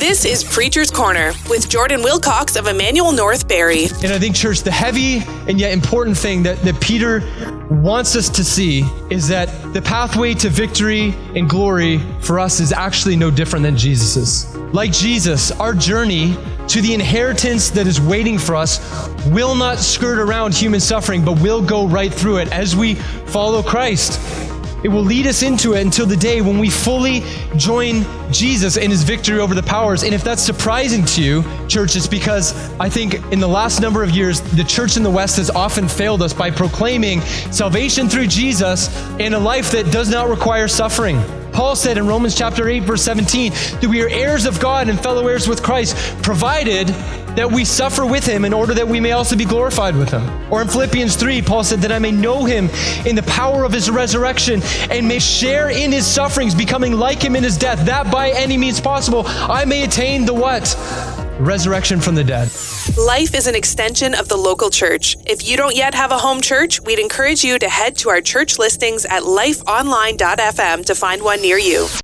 This is Preacher's Corner with Jordan Wilcox of Emmanuel North Barrie. And I think, church, the heavy and yet important thing that Peter wants us to see is that the pathway to victory and glory for us is actually no different than Jesus's. Like Jesus, our journey to the inheritance that is waiting for us will not skirt around human suffering, but will go right through it as we follow Christ. It will lead us into it until the day when we fully join Jesus in his victory over the powers. And if that's surprising to you, church, it's because I think in the last number of years, the church in the West has often failed us by proclaiming salvation through Jesus in a life that does not require suffering. Paul said in Romans chapter 8, verse 17, that we are heirs of God and fellow heirs with Christ, provided that we suffer with him in order that we may also be glorified with him. Or in Philippians 3, Paul said that I may know him in the power of his resurrection and may share in his sufferings, becoming like him in his death, that by any means possible I may attain the what? Resurrection from the dead. Life is an extension of the local church. If you don't yet have a home church, we'd encourage you to head to our church listings at lifeonline.fm to find one near you.